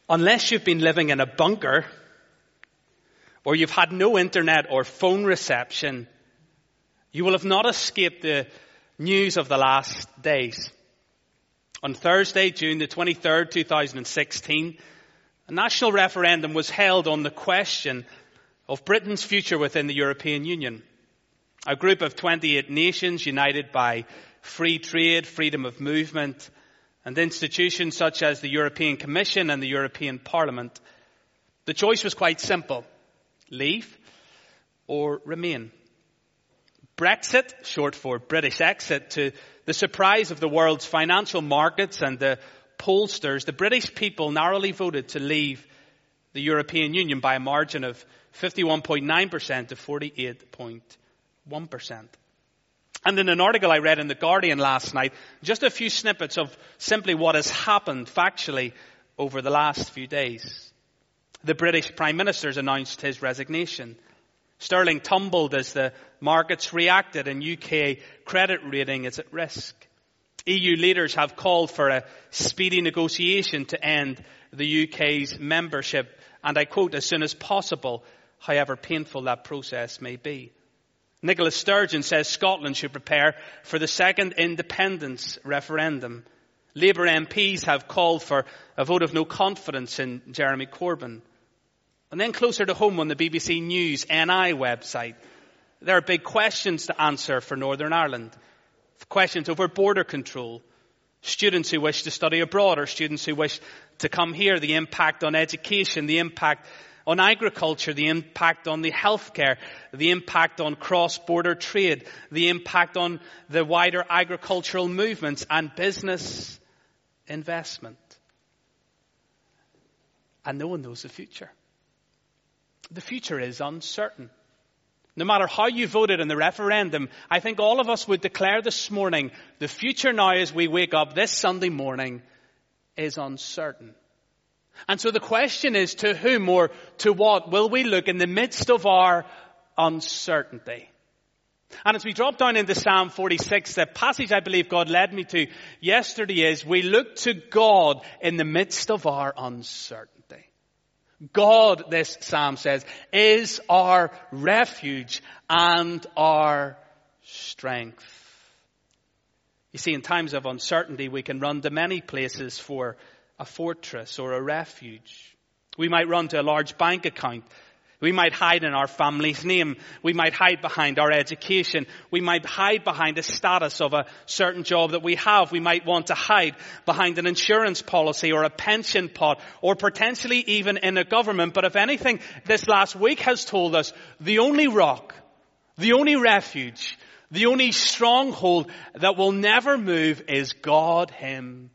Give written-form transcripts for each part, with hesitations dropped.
Unless you've been living in a bunker, or you've had no internet or phone reception, you will have not escaped the news of the last days. On Thursday, June the 23rd, 2016, a national referendum was held on the question of Britain's future within the European Union. A group of 28 nations united by free trade, freedom of movement, and institutions such as the European Commission and the European Parliament. The choice was quite simple: leave or remain. Brexit, short for British exit, to the surprise of the world's financial markets and the pollsters, the British people narrowly voted to leave the European Union by a margin of 51.9% to 48.1%. And in an article I read in The Guardian last night, just a few snippets of simply what has happened factually over the last few days. The British Prime Minister's announced his resignation. Sterling tumbled as the markets reacted, and UK credit rating is at risk. EU leaders have called for a speedy negotiation to end the UK's membership, and I quote, as soon as possible, however painful that process may be. Nicola Sturgeon says Scotland should prepare for the second independence referendum. Labour MPs have called for a vote of no confidence in Jeremy Corbyn. And then closer to home on the BBC News NI website, there are big questions to answer for Northern Ireland. Questions over border control, students who wish to study abroad or students who wish to come here, the impact on education, the impact on agriculture, the impact on the healthcare, the impact on cross-border trade, the impact on the wider agricultural movements and business investment. And no one knows the future. The future is uncertain. No matter how you voted in the referendum, I think all of us would declare this morning, the future now as we wake up this Sunday morning is uncertain. And so the question is, to whom or to what will we look in the midst of our uncertainty? And as we drop down into Psalm 46, the passage I believe God led me to yesterday is, we look to God in the midst of our uncertainty. God, this psalm says, is our refuge and our strength. You see, in times of uncertainty, we can run to many places for a fortress or a refuge. We might run to a large bank account. We might hide in our family's name. We might hide behind our education. We might hide behind the status of a certain job that we have. We might want to hide behind an insurance policy or a pension pot or potentially even in a government. But if anything, this last week has told us the only rock, the only refuge, the only stronghold that will never move is God Himself.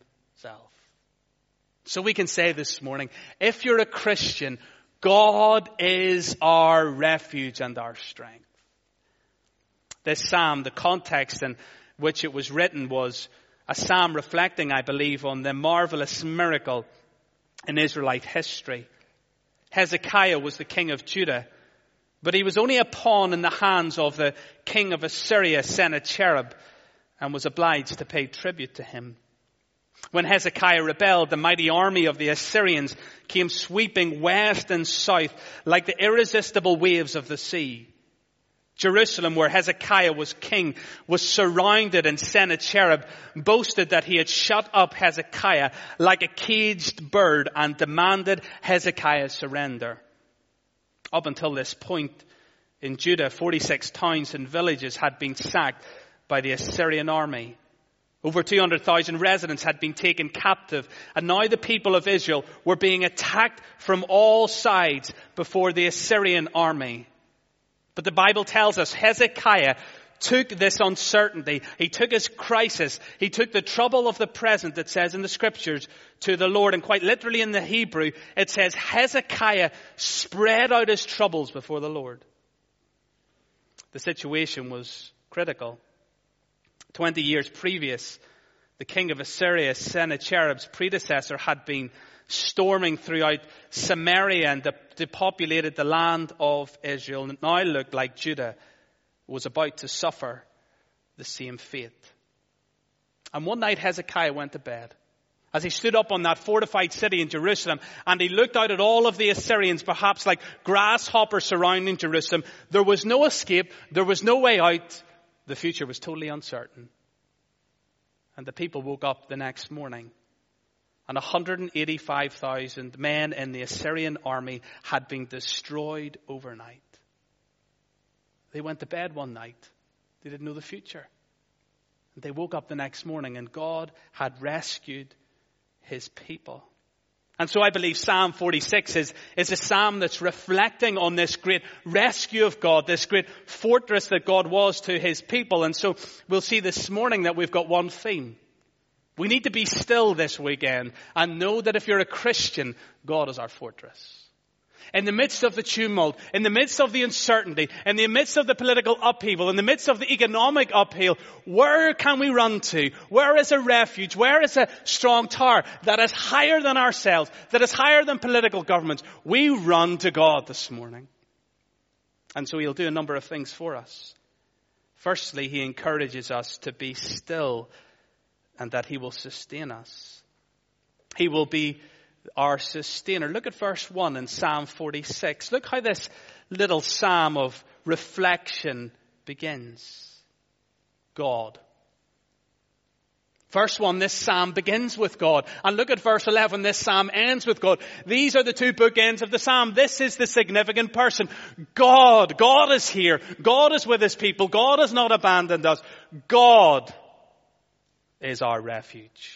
So we can say this morning, if you're a Christian, God is our refuge and our strength. This psalm, the context in which it was written was a psalm reflecting, I believe, on the marvelous miracle in Israelite history. Hezekiah was the king of Judah, but he was only a pawn in the hands of the king of Assyria, Sennacherib, and was obliged to pay tribute to him. When Hezekiah rebelled, the mighty army of the Assyrians came sweeping west and south like the irresistible waves of the sea. Jerusalem, where Hezekiah was king, was surrounded, and Sennacherib boasted that he had shut up Hezekiah like a caged bird and demanded Hezekiah's surrender. Up until this point in Judah, 46 towns and villages had been sacked by the Assyrian army. Over 200,000 residents had been taken captive, and now the people of Israel were being attacked from all sides before the Assyrian army. But the Bible tells us Hezekiah took this uncertainty, he took his crisis, he took the trouble of the present, it says in the scriptures, to the Lord. And quite literally in the Hebrew, it says Hezekiah spread out his troubles before the Lord. The situation was critical. 20 years previous, the king of Assyria, Sennacherib's predecessor, had been storming throughout Samaria and depopulated the land of Israel. And it now looked like Judah was about to suffer the same fate. And one night Hezekiah went to bed. As he stood up on that fortified city in Jerusalem and he looked out at all of the Assyrians, perhaps like grasshoppers surrounding Jerusalem, there was no escape. There was no way out. The future was totally uncertain. And the people woke up the next morning and 185,000 men in the Assyrian army had been destroyed overnight. They went to bed one night. They didn't know the future. And they woke up the next morning and God had rescued his people. And so I believe Psalm 46 is a psalm that's reflecting on this great rescue of God, this great fortress that God was to his people. And so we'll see this morning that we've got one theme. We need to be still this weekend and know that if you're a Christian, God is our fortress. In the midst of the tumult, in the midst of the uncertainty, in the midst of the political upheaval, in the midst of the economic upheaval, where can we run to? Where is a refuge? Where is a strong tower that is higher than ourselves, that is higher than political governments? We run to God this morning. And so he'll do a number of things for us. Firstly, he encourages us to be still and that he will sustain us. He will be our sustainer. Look at verse 1 in Psalm 46. Look how this little psalm of reflection begins. God. Verse 1, this psalm begins with God. And look at verse 11, this psalm ends with God. These are the two bookends of the psalm. This is the significant person. God. God is here. God is with his people. God has not abandoned us. God is our refuge.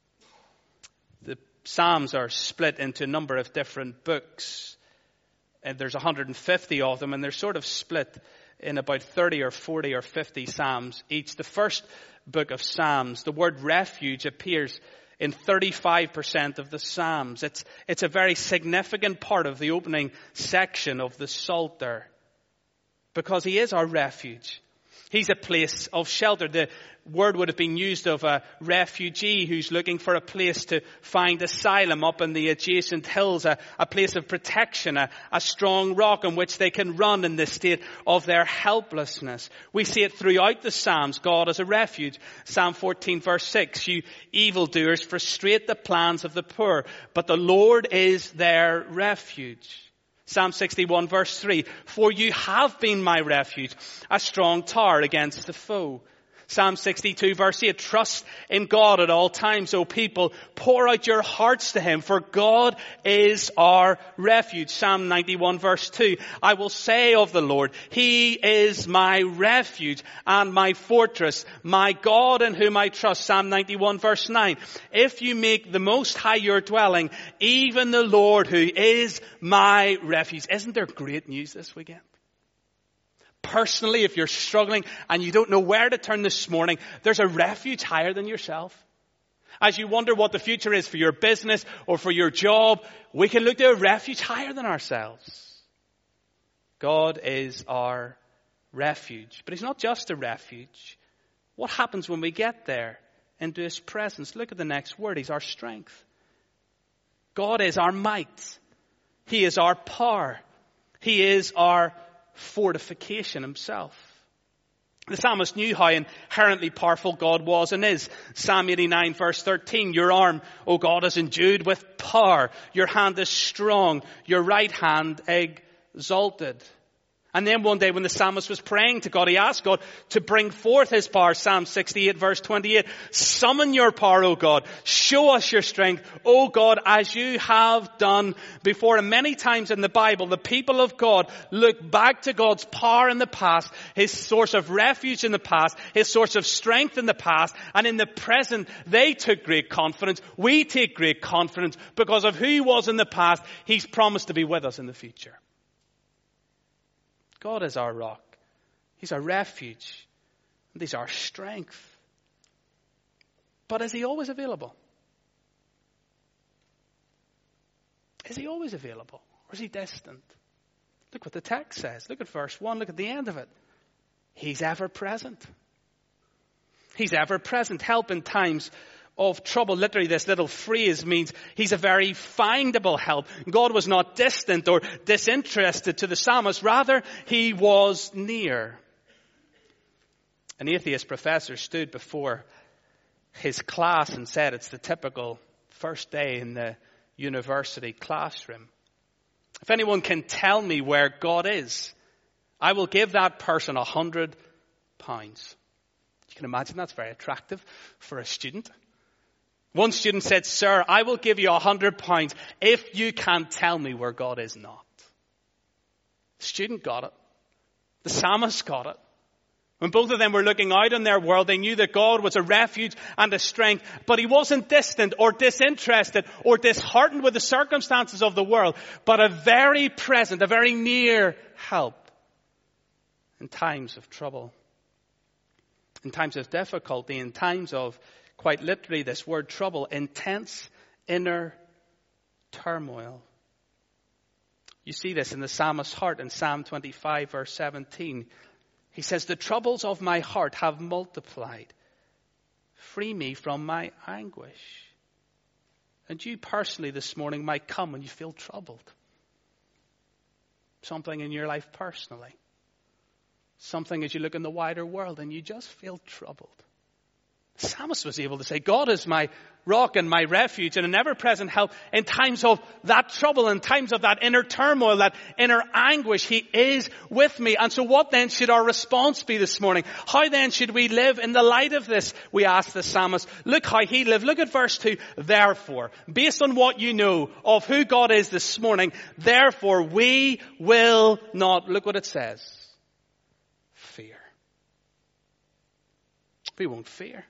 Psalms are split into a number of different books. And there's 150 of them, and they're sort of split in about 30 or 40 or 50 Psalms each. The first book of Psalms, the word refuge appears in 35% of the Psalms. It's a very significant part of the opening section of the Psalter, because he is our refuge. He's a place of shelter. The word would have been used of a refugee who's looking for a place to find asylum up in the adjacent hills, a place of protection, a strong rock on which they can run in the state of their helplessness. We see it throughout the Psalms, God as a refuge. Psalm 14 verse 6, you evildoers frustrate the plans of the poor, but the Lord is their refuge. Psalm 61 verse 3, for you have been my refuge, a strong tower against the foe. Psalm 62 verse 8, trust in God at all times, O people. Pour out your hearts to him, for God is our refuge. Psalm 91 verse 2, I will say of the Lord, he is my refuge and my fortress, my God in whom I trust. Psalm 91 verse 9, if you make the Most High your dwelling, even the Lord who is my refuge. Isn't there great news this weekend? Personally, if you're struggling and you don't know where to turn this morning, there's a refuge higher than yourself. As you wonder what the future is for your business or for your job, we can look to a refuge higher than ourselves. God is our refuge. But he's not just a refuge. What happens when we get there into his presence? Look at the next word. He's our strength. God is our might. He is our power. He is our fortification himself. The psalmist knew how inherently powerful God was and is. Psalm 89 verse 13, your arm, O God, is endued with power. Your hand is strong. Your right hand exalted. And then one day when the psalmist was praying to God, he asked God to bring forth his power. Psalm 68 verse 28. Summon your power, O God. Show us your strength, O God, as you have done before. And many times in the Bible, the people of God look back to God's power in the past, his source of refuge in the past, his source of strength in the past. And in the present, they took great confidence. We take great confidence because of who he was in the past. He's promised to be with us in the future. God is our rock. He's our refuge. And he's our strength. But is he always available? Is he always available? Or is he distant? Look what the text says. Look at verse 1. Look at the end of it. He's ever present. He's ever present. Help in times of trouble. Literally, this little phrase means he's a very findable help. God was not distant or disinterested to the psalmist. Rather, he was near. An atheist professor stood before his class and said it's the typical first day in the university classroom. If anyone can tell me where God is, I will give that person £100. You can imagine that's very attractive for a student. One student said, "Sir, I will give you £100 if you can tell me where God is not." The student got it. The psalmist got it. When both of them were looking out in their world, they knew that God was a refuge and a strength, but he wasn't distant or disinterested or disheartened with the circumstances of the world, but a very present, a very near help in times of trouble, in times of difficulty, in times of, quite literally, this word trouble, intense inner turmoil. You see this in the psalmist's heart in Psalm 25, verse 17. He says, "The troubles of my heart have multiplied. Free me from my anguish." And you personally this morning might come when you feel troubled. Something in your life personally. Something as you look in the wider world and you just feel troubled. The psalmist was able to say, God is my rock and my refuge and an ever-present help in times of that trouble, in times of that inner turmoil, that inner anguish. He is with me. And so what then should our response be this morning? How then should we live in the light of this? We ask the psalmist. Look how he lived. Look at verse 2. Therefore, based on what you know of who God is this morning, therefore we will not, look what it says, fear. We won't fear.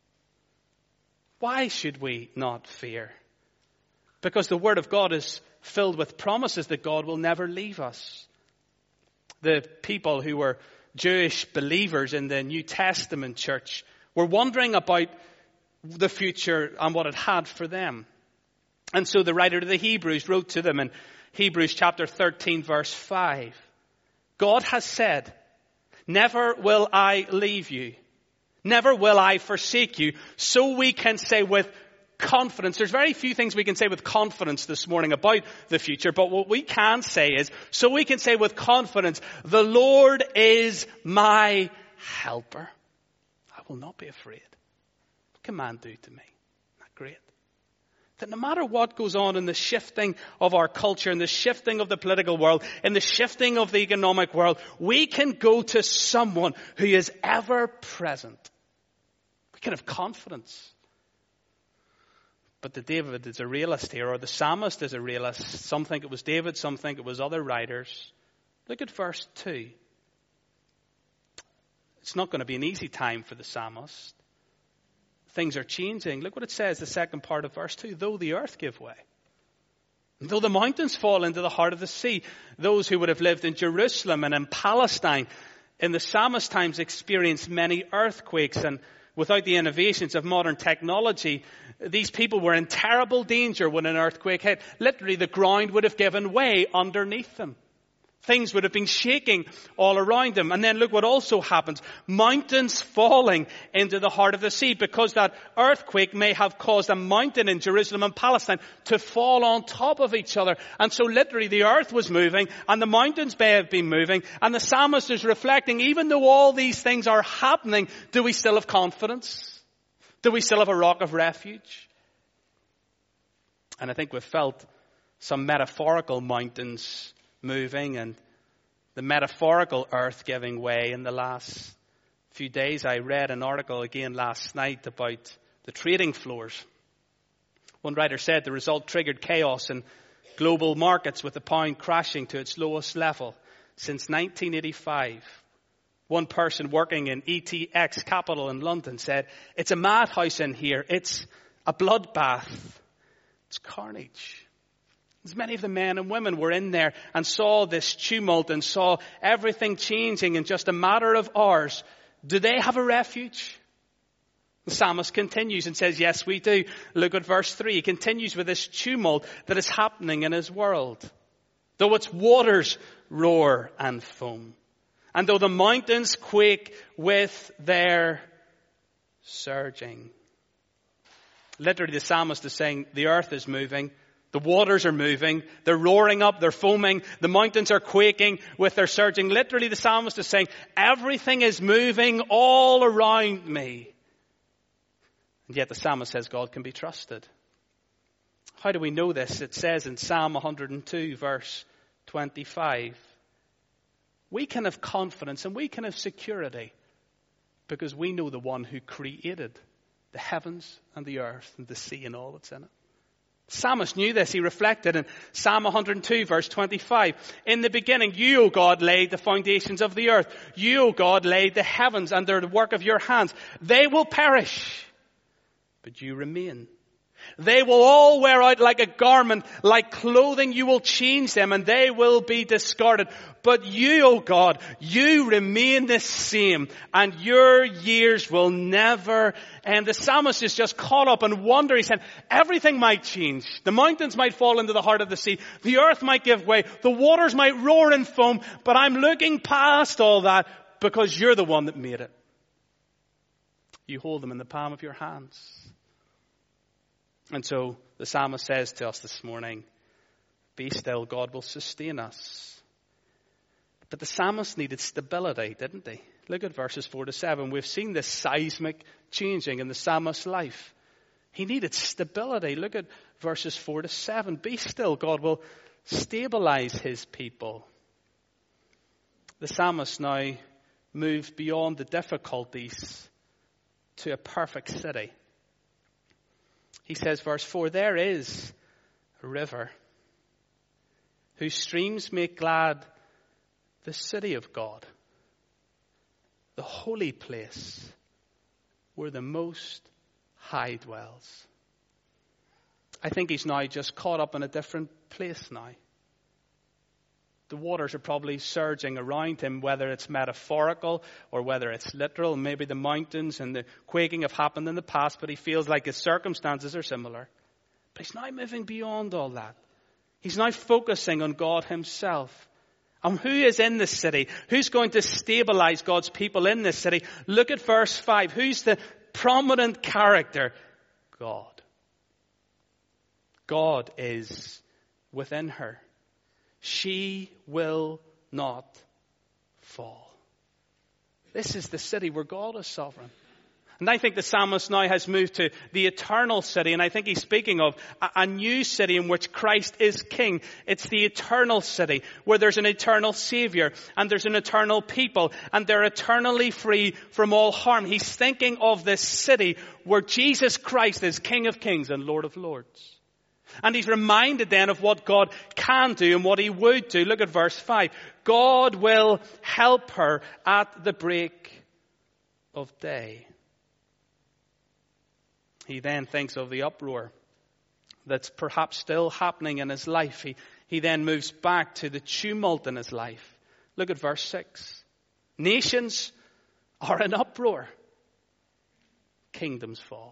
Why should we not fear? Because the Word of God is filled with promises that God will never leave us. The people who were Jewish believers in the New Testament church were wondering about the future and what it had for them. And so the writer of the Hebrews wrote to them in Hebrews chapter 13, verse 5. God has said, "Never will I leave you. Never will I forsake you." So we can say with confidence. There's very few things we can say with confidence this morning about the future. But what we can say is, so we can say with confidence, the Lord is my helper. I will not be afraid. What can man do to me? Isn't that great? That no matter what goes on in the shifting of our culture, in the shifting of the political world, in the shifting of the economic world, we can go to someone who is ever present. We can have confidence. But the David is a realist here, or the psalmist is a realist. Some think it was David, some think it was other writers. Look at verse 2. It's not going to be an easy time for the psalmist. Things are changing. Look what it says, the second part of verse 2. Though the earth give way, though the mountains fall into the heart of the sea, those who would have lived in Jerusalem and in Palestine in the psalmist times experienced many earthquakes, and without the innovations of modern technology, these people were in terrible danger when an earthquake hit. Literally, the ground would have given way underneath them. Things would have been shaking all around them. And then look what also happens. Mountains falling into the heart of the sea, because that earthquake may have caused a mountain in Jerusalem and Palestine to fall on top of each other. And so literally the earth was moving and the mountains may have been moving. And the psalmist is reflecting, even though all these things are happening, do we still have confidence? Do we still have a rock of refuge? And I think we've felt some metaphorical mountains moving and the metaphorical earth giving way in the last few days. I read an article again last night about the trading floors. One writer said the result triggered chaos in global markets, with the pound crashing to its lowest level since 1985. One person working in ETX Capital in London said, "It's a madhouse in here. It's a bloodbath. It's carnage." As many of the men and women were in there and saw this tumult and saw everything changing in just a matter of hours. Do they have a refuge? The psalmist continues and says, yes, we do. Look at verse 3. He continues with this tumult that is happening in his world. Though its waters roar and foam, and though the mountains quake with their surging. Literally, the psalmist is saying the earth is moving. The waters are moving. They're roaring up. They're foaming. The mountains are quaking with their surging. Literally, the psalmist is saying, everything is moving all around me. And yet the psalmist says God can be trusted. How do we know this? It says in Psalm 102, verse 25, we can have confidence and we can have security because we know the one who created the heavens and the earth and the sea and all that's in it. The psalmist knew this. He reflected in Psalm 102, verse 25. In the beginning, you, O God, laid the foundations of the earth. You, O God, laid the heavens under the work of your hands. They will perish, but you remain. They will all wear out like a garment, like clothing you will change them, and they will be discarded. But you, O God, you remain the same, and your years will never end. The psalmist is just caught up in wonder. He's saying, everything might change. The mountains might fall into the heart of the sea. The earth might give way. The waters might roar and foam. But I'm looking past all that because you're the one that made it. You hold them in the palm of your hands. And so the psalmist says to us this morning, be still, God will sustain us. But the psalmist needed stability, didn't he? Look at verses 4-7. We've seen this seismic changing in the psalmist's life. He needed stability. Look at verses 4-7. Be still, God will stabilize his people. The psalmist now moved beyond the difficulties to a perfect city. He says, verse 4, there is a river whose streams make glad the city of God, the holy place where the Most High dwells. I think he's now just caught up in a different place now. The waters are probably surging around him, whether it's metaphorical or whether it's literal. Maybe the mountains and the quaking have happened in the past, but he feels like his circumstances are similar. But he's now moving beyond all that. He's now focusing on God himself. And who is in this city? Who's going to stabilize God's people in this city? Look at verse 5. Who's the prominent character? God. God is within her. She will not fall. This is the city where God is sovereign. And I think the psalmist now has moved to the eternal city. And I think he's speaking of a new city in which Christ is king. It's the eternal city where there's an eternal Savior and there's an eternal people and they're eternally free from all harm. He's thinking of this city where Jesus Christ is King of Kings and Lord of Lords. And he's reminded then of what God can do and what he would do. Look at verse 5. God will help her at the break of day. He then thinks of the uproar that's perhaps still happening in his life. He then moves back to the tumult in his life. Look at verse 6. Nations are in uproar. Kingdoms fall.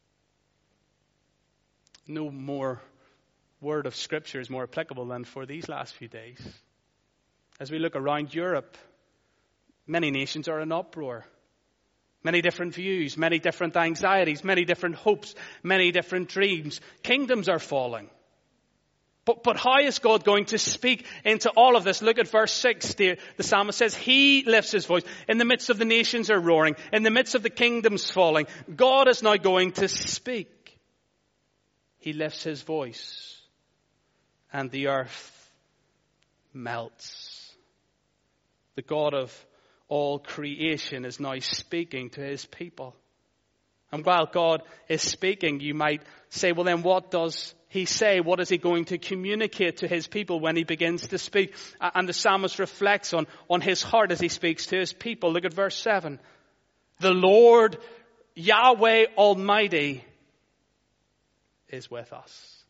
No more word of Scripture is more applicable than for these last few days. As we look around Europe, many nations are in uproar. Many different views, many different anxieties, many different hopes, many different dreams. Kingdoms are falling. But how is God going to speak into all of this? Look at verse 6. The psalmist says, he lifts his voice. In the midst of the nations are roaring. In the midst of the kingdoms falling. God is now going to speak. He lifts his voice and the earth melts. The God of all creation is now speaking to his people. And while God is speaking, you might say, well then what does he say? What is he going to communicate to his people when he begins to speak? And the psalmist reflects on his heart as he speaks to his people. Look at verse 7. The Lord, Yahweh Almighty, is with us.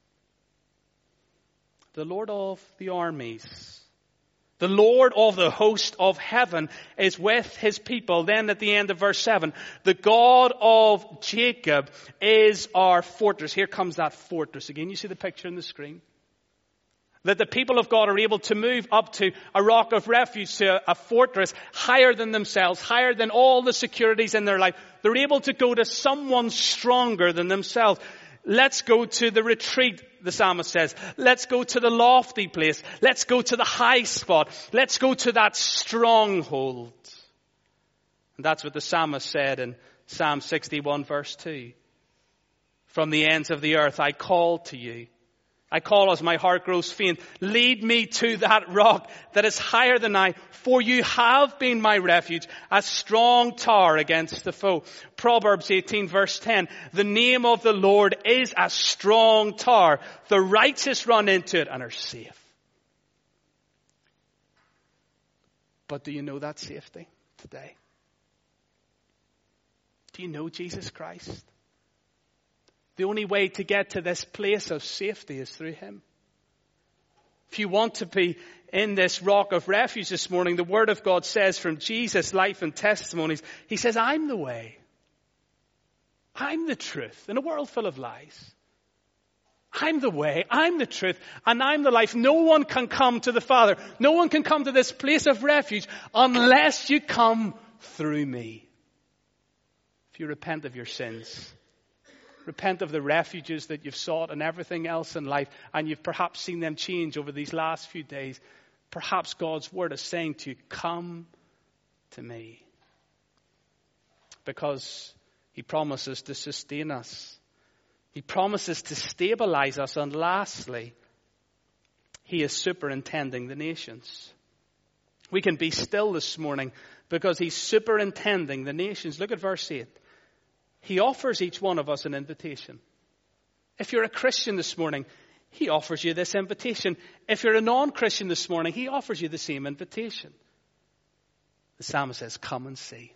The Lord of the armies, the Lord of the host of heaven is with his people. Then at the end of verse 7, the God of Jacob is our fortress. Here comes that fortress again. You see the picture on the screen? That the people of God are able to move up to a rock of refuge, to a fortress higher than themselves, higher than all the securities in their life. They're able to go to someone stronger than themselves. Let's go to the retreat, the psalmist says. Let's go to the lofty place. Let's go to the high spot. Let's go to that stronghold. And that's what the psalmist said in Psalm 61 verse 2. From the ends of the earth I call to you. I call as my heart grows faint. Lead me to that rock that is higher than I, for you have been my refuge, a strong tower against the foe. Proverbs 18 verse 10. The name of the Lord is a strong tower. The righteous run into it and are safe. But do you know that safety today? Do you know Jesus Christ? The only way to get to this place of safety is through him. If you want to be in this rock of refuge this morning, the Word of God says from Jesus' life and testimonies, he says, I'm the way. I'm the truth in a world full of lies. I'm the way, I'm the truth, and I'm the life. No one can come to the Father. No one can come to this place of refuge unless you come through me. If you repent of your sins, repent of the refuges that you've sought and everything else in life, and you've perhaps seen them change over these last few days. Perhaps God's word is saying to you, come to me. Because he promises to sustain us. He promises to stabilize us. And lastly, he is superintending the nations. We can be still this morning because he's superintending the nations. Look at verse 8. He offers each one of us an invitation. If you're a Christian this morning, he offers you this invitation. If you're a non-Christian this morning, he offers you the same invitation. The psalmist says, come and see.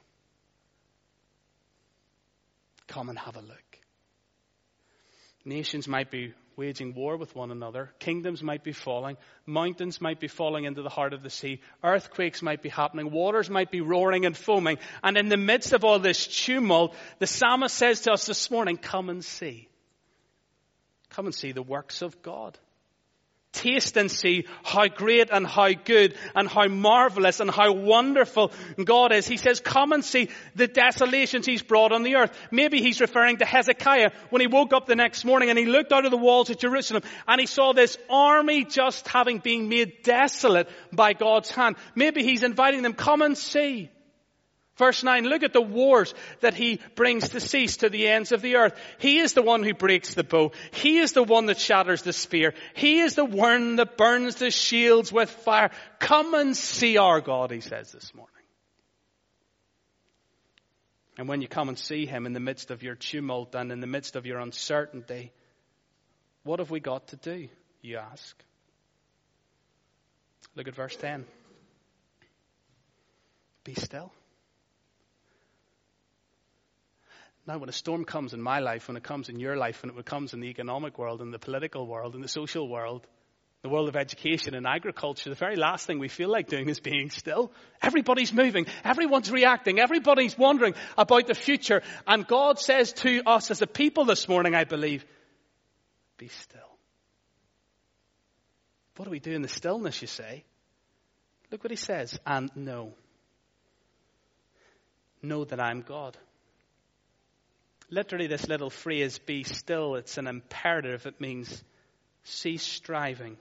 Come and have a look. Nations might be waging war with one another. Kingdoms might be falling. Mountains might be falling into the heart of the sea. Earthquakes might be happening. Waters might be roaring and foaming. And in the midst of all this tumult, the psalmist says to us this morning, come and see. Come and see the works of God. Taste and see how great and how good and how marvelous and how wonderful God is. He says, come and see the desolations he's brought on the earth. Maybe he's referring to Hezekiah when he woke up the next morning and he looked out of the walls of Jerusalem and he saw this army just having been made desolate by God's hand. Maybe he's inviting them, come and see. Verse 9, look at the wars that he brings to cease to the ends of the earth. He is the one who breaks the bow. He is the one that shatters the spear. He is the one that burns the shields with fire. Come and see our God, he says this morning. And when you come and see him in the midst of your tumult and in the midst of your uncertainty, what have we got to do, you ask? Look at verse 10. Be still. Now, when a storm comes in my life, when it comes in your life, when it comes in the economic world, in the political world, in the social world, the world of education and agriculture, the very last thing we feel like doing is being still. Everybody's moving. Everyone's reacting. Everybody's wondering about the future. And God says to us as a people this morning, I believe, be still. What do we do in the stillness, you say? Look what he says. And know. Know that I'm God. Literally, this little phrase, be still, it's an imperative. It means cease striving.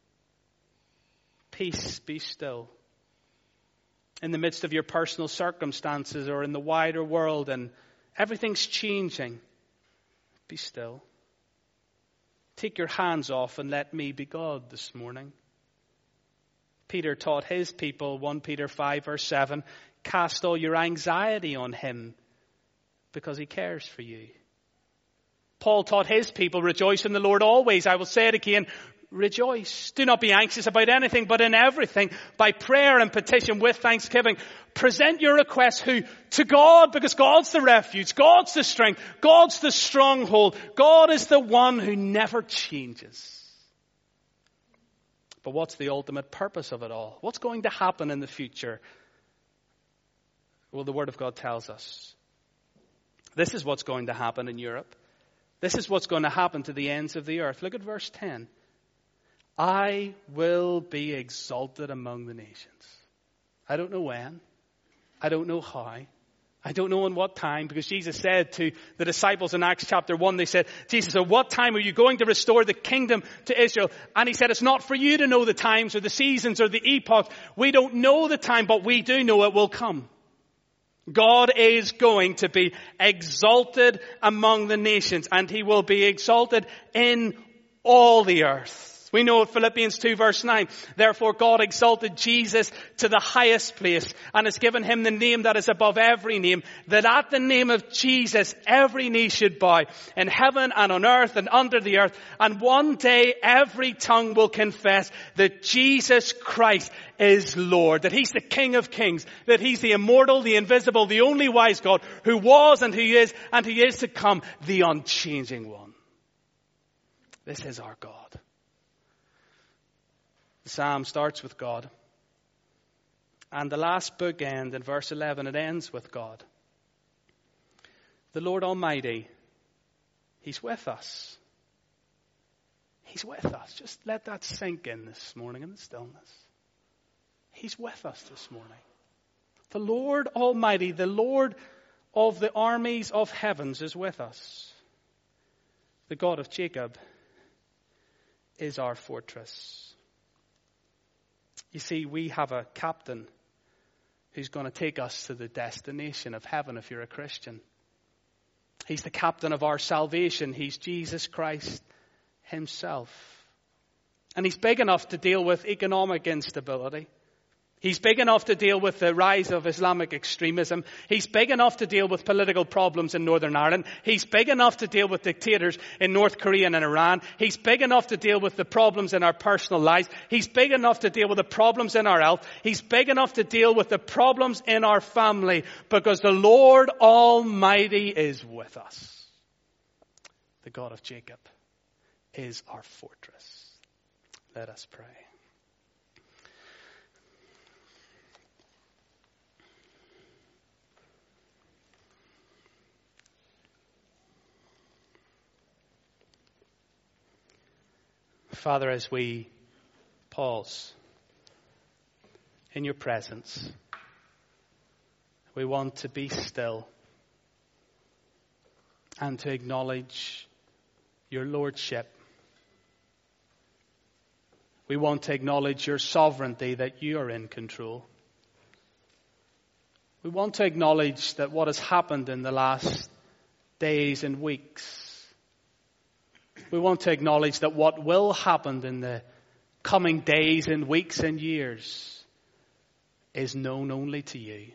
Peace, be still. In the midst of your personal circumstances or in the wider world and everything's changing, be still. Take your hands off and let me be God this morning. Peter taught his people, 1 Peter 5 verse 7, cast all your anxiety on him, because he cares for you. Paul taught his people, rejoice in the Lord always. I will say it again, rejoice. Do not be anxious about anything, but in everything, by prayer and petition with thanksgiving, present your requests to God, because God's the refuge, God's the strength, God's the stronghold. God is the one who never changes. But what's the ultimate purpose of it all? What's going to happen in the future? Well, the Word of God tells us. This is what's going to happen in Europe. This is what's going to happen to the ends of the earth. Look at verse 10. I will be exalted among the nations. I don't know when. I don't know how. I don't know in what time, because Jesus said to the disciples in Acts chapter 1, they said, Jesus, at what time are you going to restore the kingdom to Israel? And he said, it's not for you to know the times or the seasons or the epochs. We don't know the time, but we do know it will come. God is going to be exalted among the nations, and he will be exalted in all the earth. We know Philippians 2 verse 9. Therefore God exalted Jesus to the highest place and has given him the name that is above every name, that at the name of Jesus every knee should bow in heaven and on earth and under the earth. And one day every tongue will confess that Jesus Christ is Lord, that he's the King of kings, that he's the immortal, the invisible, the only wise God who was and who is to come, the unchanging one. This is our God. The psalm starts with God. And the last bookend in verse 11, it ends with God. The Lord Almighty, he's with us. He's with us. Just let that sink in this morning in the stillness. He's with us this morning. The Lord Almighty, the Lord of the armies of heavens is with us. The God of Jacob is our fortress. You see, we have a captain who's going to take us to the destination of heaven if you're a Christian. He's the captain of our salvation. He's Jesus Christ himself. And he's big enough to deal with economic instability. He's big enough to deal with the rise of Islamic extremism. He's big enough to deal with political problems in Northern Ireland. He's big enough to deal with dictators in North Korea and in Iran. He's big enough to deal with the problems in our personal lives. He's big enough to deal with the problems in our health. He's big enough to deal with the problems in our family, because the Lord Almighty is with us. The God of Jacob is our fortress. Let us pray. Father, as we pause in your presence, we want to be still and to acknowledge your lordship. We want to acknowledge your sovereignty, that you are in control. We want to acknowledge that what has happened in the last days and weeks, we want to acknowledge that what will happen in the coming days and weeks and years is known only to you.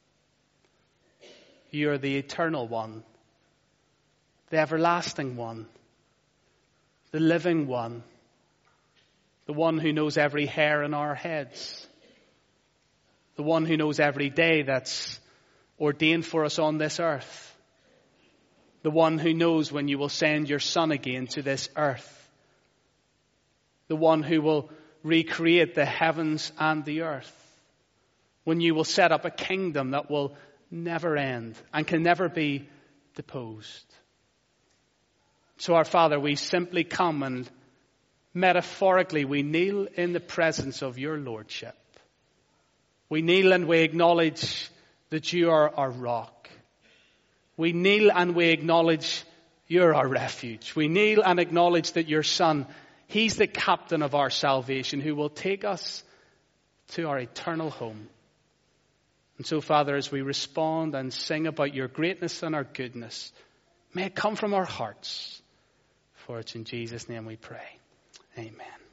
You are the eternal one, the everlasting one, the living one, the one who knows every hair on our heads, the one who knows every day that's ordained for us on this earth. The one who knows when you will send your Son again to this earth. The one who will recreate the heavens and the earth. When you will set up a kingdom that will never end and can never be deposed. So our Father, we simply come and metaphorically we kneel in the presence of your Lordship. We kneel and we acknowledge that you are our rock. We kneel and we acknowledge you're our refuge. We kneel and acknowledge that your Son, he's the captain of our salvation who will take us to our eternal home. And so, Father, as we respond and sing about your greatness and our goodness, may it come from our hearts. For it's in Jesus' name we pray. Amen.